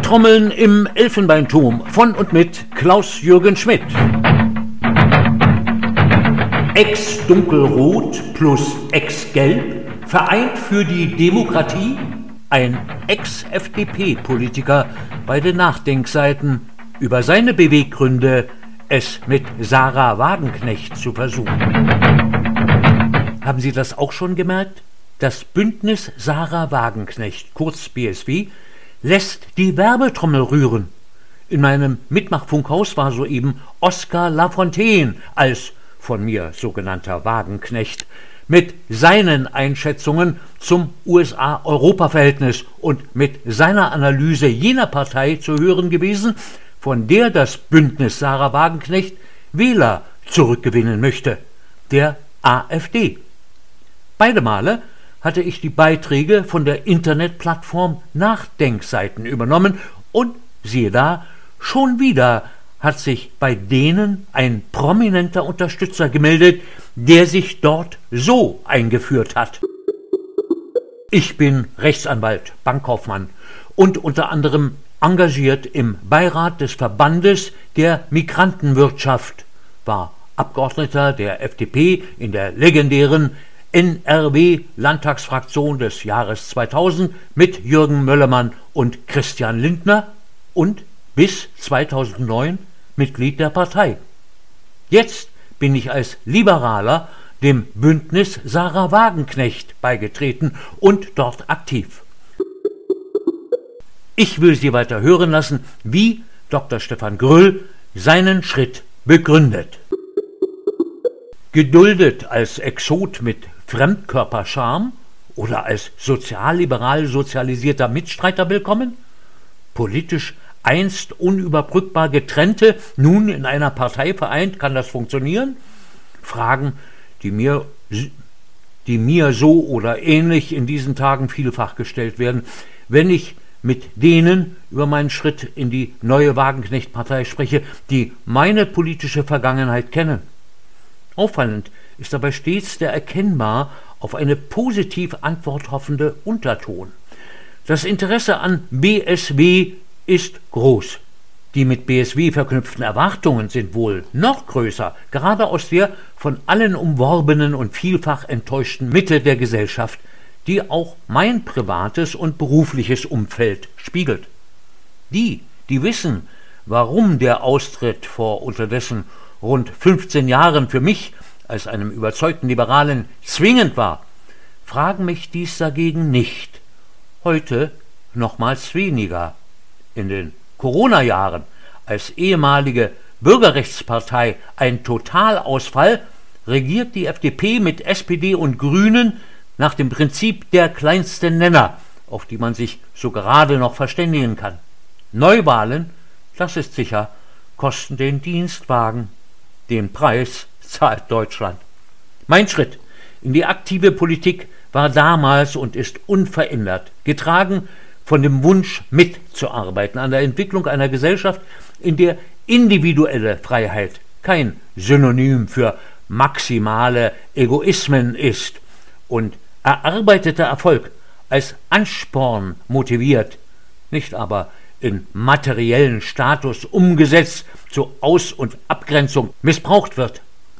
Werbetrommeln im Elfenbeinturm von und mit Klaus-Jürgen Schmidt. Ex-Dunkelrot plus Ex-Gelb vereint für die Demokratie. Ein Ex-FDP-Politiker bei den Nachdenkseiten über seine Beweggründe, es mit Sarah Wagenknecht zu versuchen. Haben Sie das auch schon gemerkt? Das Bündnis Sarah Wagenknecht, kurz BSW, lässt die Werbetrommel rühren. In meinem Mitmachfunkhaus war soeben Oskar Lafontaine als von mir sogenannter Wagenknecht mit seinen Einschätzungen zum USA-Europa-Verhältnis und mit seiner Analyse jener Partei zu hören gewesen, von der das Bündnis Sarah Wagenknecht Wähler zurückgewinnen möchte, der AfD. Beide Male hatte ich die Beiträge von der Internetplattform Nachdenkseiten übernommen und siehe da, schon wieder hat sich bei denen ein prominenter Unterstützer gemeldet, der sich dort so eingeführt hat. Ich bin Rechtsanwalt, Bankkaufmann und unter anderem engagiert im Beirat des Verbandes der Migrantenwirtschaft, war Abgeordneter der FDP in der legendären NRW-Landtagsfraktion des Jahres 2000 mit Jürgen Möllermann und Christian Lindner und bis 2009 Mitglied der Partei. Jetzt bin ich als Liberaler dem Bündnis Sarah Wagenknecht beigetreten und dort aktiv. Ich will Sie weiter hören lassen, wie Dr. Stefan Gröll seinen Schritt begründet. Geduldet als Exot mit Fremdkörperscham oder als sozialliberal sozialisierter Mitstreiter willkommen? Politisch einst unüberbrückbar getrennte, nun in einer Partei vereint, kann das funktionieren? Fragen, die mir so oder ähnlich in diesen Tagen vielfach gestellt werden, wenn ich mit denen über meinen Schritt in die neue Wagenknecht-Partei spreche, die meine politische Vergangenheit kennen. Auffallend ist dabei stets der erkennbar auf eine positive Antwort hoffende Unterton. Das Interesse an BSW ist groß. Die mit BSW verknüpften Erwartungen sind wohl noch größer, gerade aus der von allen umworbenen und vielfach enttäuschten Mitte der Gesellschaft, die auch mein privates und berufliches Umfeld spiegelt. Die wissen, warum der Austritt vor unterdessen rund 15 Jahren für mich als einem überzeugten Liberalen zwingend war, fragen mich dies dagegen nicht. Heute nochmals weniger. In den Corona-Jahren als ehemalige Bürgerrechtspartei ein Totalausfall regiert die FDP mit SPD und Grünen nach dem Prinzip der kleinsten Nenner, auf die man sich so gerade noch verständigen kann. Neuwahlen, das ist sicher, kosten den Dienstwagen. Den Preis zahlt Deutschland. Mein Schritt in die aktive Politik war damals und ist unverändert, getragen von dem Wunsch mitzuarbeiten an der Entwicklung einer Gesellschaft, in der individuelle Freiheit kein Synonym für maximale Egoismen ist und erarbeiteter Erfolg als Ansporn motiviert, nicht aber in materiellen Status umgesetzt zur Aus- und Abgrenzung missbraucht wird.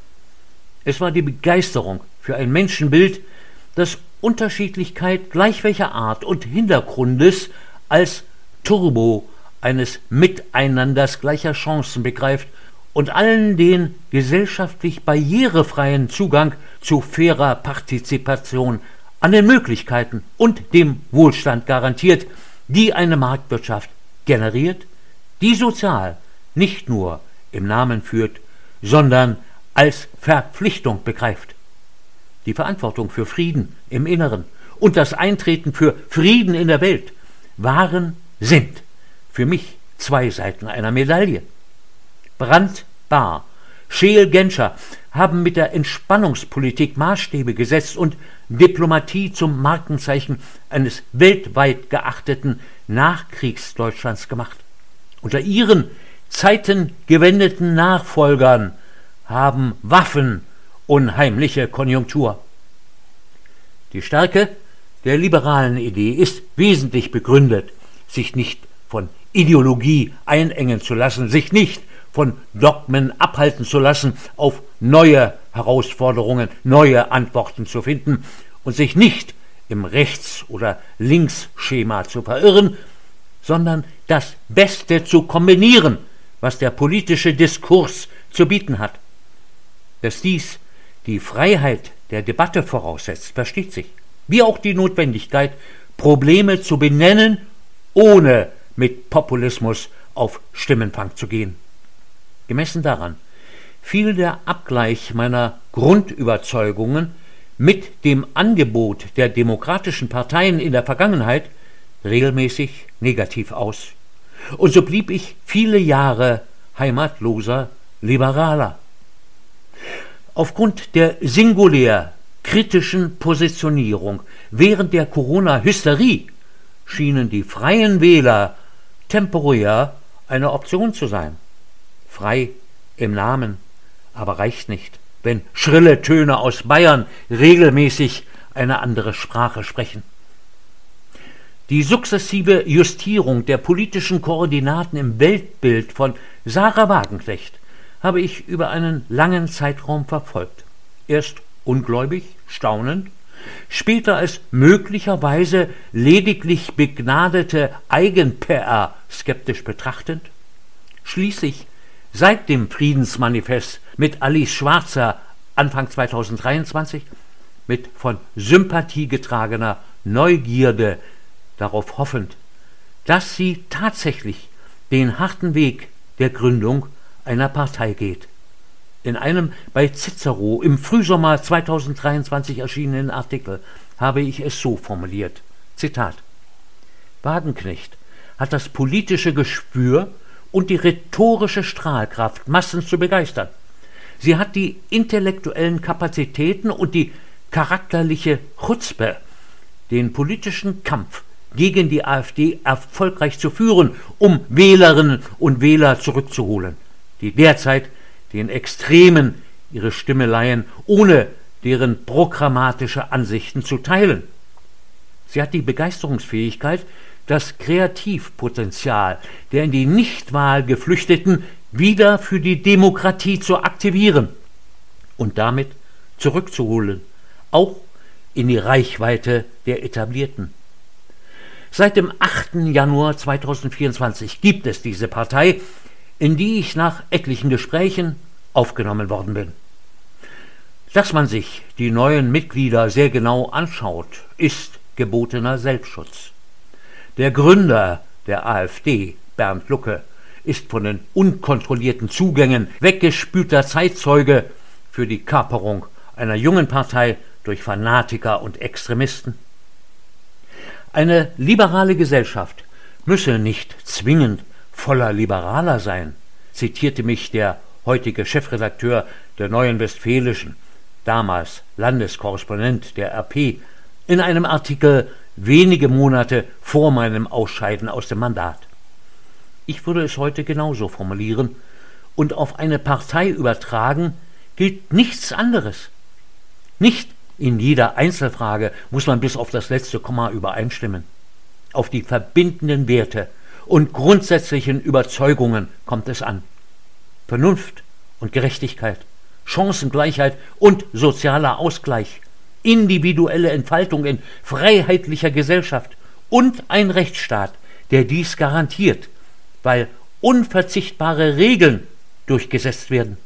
Es war die Begeisterung für ein Menschenbild, das Unterschiedlichkeit gleich welcher Art und Hintergrundes als Turbo eines Miteinanders gleicher Chancen begreift und allen den gesellschaftlich barrierefreien Zugang zu fairer Partizipation an den Möglichkeiten und dem Wohlstand garantiert, die eine Marktwirtschaft generiert, die sozial nicht nur im Namen führt, sondern als Verpflichtung begreift. Die Verantwortung für Frieden im Inneren und das Eintreten für Frieden in der Welt sind für mich zwei Seiten einer Medaille. Brandt, Bahr, Scheel, Genscher haben mit der Entspannungspolitik Maßstäbe gesetzt und Diplomatie zum Markenzeichen eines weltweit geachteten Nachkriegsdeutschlands gemacht. Unter ihren zeitengewendeten Nachfolgern haben Waffen unheimliche Konjunktur. Die Stärke der liberalen Idee ist wesentlich begründet, sich nicht von Ideologie einengen zu lassen, sich nicht von Dogmen abhalten zu lassen, auf neue Herausforderungen, neue Antworten zu finden und sich nicht im Rechts- oder Linksschema zu verirren, sondern das Beste zu kombinieren, was der politische Diskurs zu bieten hat. Dass dies die Freiheit der Debatte voraussetzt, versteht sich, wie auch die Notwendigkeit, Probleme zu benennen, ohne mit Populismus auf Stimmenfang zu gehen. Gemessen daran fiel der Abgleich meiner Grundüberzeugungen mit dem Angebot der demokratischen Parteien in der Vergangenheit regelmäßig negativ aus. Und so blieb ich viele Jahre heimatloser Liberaler. Aufgrund der singulär kritischen Positionierung während der Corona-Hysterie schienen die Freien Wähler temporär eine Option zu sein. Frei im Namen, aber reicht nicht, wenn schrille Töne aus Bayern regelmäßig eine andere Sprache sprechen. Die sukzessive Justierung der politischen Koordinaten im Weltbild von Sarah Wagenknecht habe ich über einen langen Zeitraum verfolgt. Erst ungläubig, staunend, später als möglicherweise lediglich begnadete Eigen-PR skeptisch betrachtend, schließlich seit dem Friedensmanifest mit Alice Schwarzer Anfang 2023 mit von Sympathie getragener Neugierde darauf hoffend, dass sie tatsächlich den harten Weg der Gründung einer Partei geht. In einem bei Cicero im Frühsommer 2023 erschienenen Artikel habe ich es so formuliert, Zitat: Wagenknecht hat das politische Gespür und die rhetorische Strahlkraft, Massen zu begeistern. Sie hat die intellektuellen Kapazitäten und die charakterliche Chutzpe, den politischen Kampf gegen die AfD erfolgreich zu führen, um Wählerinnen und Wähler zurückzuholen, die derzeit den Extremen ihre Stimme leihen, ohne deren programmatische Ansichten zu teilen. Sie hat die Begeisterungsfähigkeit, das Kreativpotenzial der in die Nichtwahl Geflüchteten wieder für die Demokratie zu aktivieren und damit zurückzuholen, auch in die Reichweite der Etablierten. Seit dem 8. Januar 2024 gibt es diese Partei, in die ich nach etlichen Gesprächen aufgenommen worden bin. Dass man sich die neuen Mitglieder sehr genau anschaut, ist gebotener Selbstschutz. Der Gründer der AfD, Bernd Lucke, ist von den unkontrollierten Zugängen weggespülter Zeitzeuge für die Kaperung einer jungen Partei durch Fanatiker und Extremisten. Eine liberale Gesellschaft müsse nicht zwingend voller Liberaler sein, zitierte mich der heutige Chefredakteur der Neuen Westfälischen, damals Landeskorrespondent der RP, in einem Artikel wenige Monate vor meinem Ausscheiden aus dem Mandat. Ich würde es heute genauso formulieren und auf eine Partei übertragen, gilt nichts anderes. Nicht in jeder Einzelfrage muss man bis auf das letzte Komma übereinstimmen. Auf die verbindenden Werte und grundsätzlichen Überzeugungen kommt es an. Vernunft und Gerechtigkeit, Chancengleichheit und sozialer Ausgleich, individuelle Entfaltung in freiheitlicher Gesellschaft und ein Rechtsstaat, der dies garantiert, weil unverzichtbare Regeln durchgesetzt werden.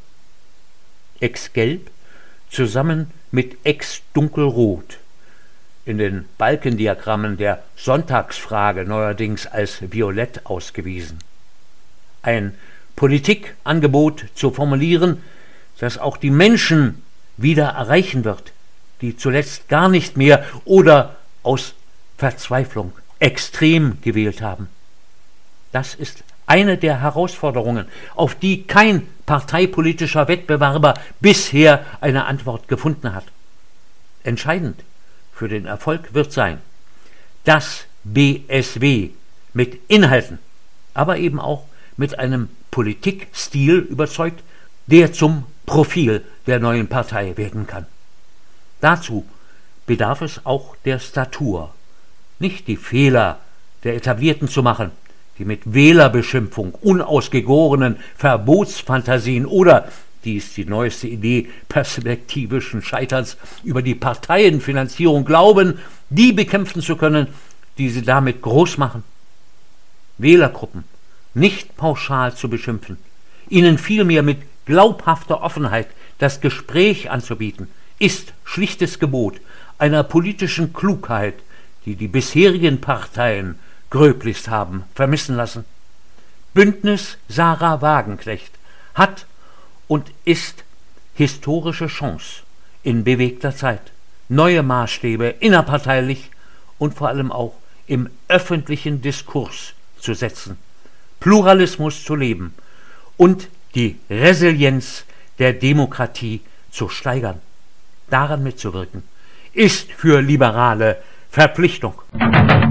Ex-Gelb zusammen mit Ex-Dunkelrot, in den Balkendiagrammen der Sonntagsfrage neuerdings als violett ausgewiesen. Ein Politikangebot zu formulieren, das auch die Menschen wieder erreichen wird, die zuletzt gar nicht mehr oder aus Verzweiflung extrem gewählt haben. Das ist eine der Herausforderungen, auf die kein parteipolitischer Wettbewerber bisher eine Antwort gefunden hat. Entscheidend für den Erfolg wird sein, dass BSW mit Inhalten, aber eben auch mit einem Politikstil überzeugt, der zum Profil der neuen Partei werden kann. Dazu bedarf es auch der Statur, nicht die Fehler der Etablierten zu machen, die mit Wählerbeschimpfung, unausgegorenen Verbotsfantasien oder, dies die neueste Idee perspektivischen Scheiterns, über die Parteienfinanzierung glauben, die bekämpfen zu können, die sie damit groß machen. Wählergruppen nicht pauschal zu beschimpfen, ihnen vielmehr mit glaubhafter Offenheit das Gespräch anzubieten, ist schlichtes Gebot einer politischen Klugheit, die die bisherigen Parteien gröblichst haben vermissen lassen. Bündnis Sarah Wagenknecht hat und ist historische Chance in bewegter Zeit, neue Maßstäbe innerparteilich und vor allem auch im öffentlichen Diskurs zu setzen, Pluralismus zu leben und die Resilienz der Demokratie zu steigern. Daran mitzuwirken, ist für Liberale Verpflichtung.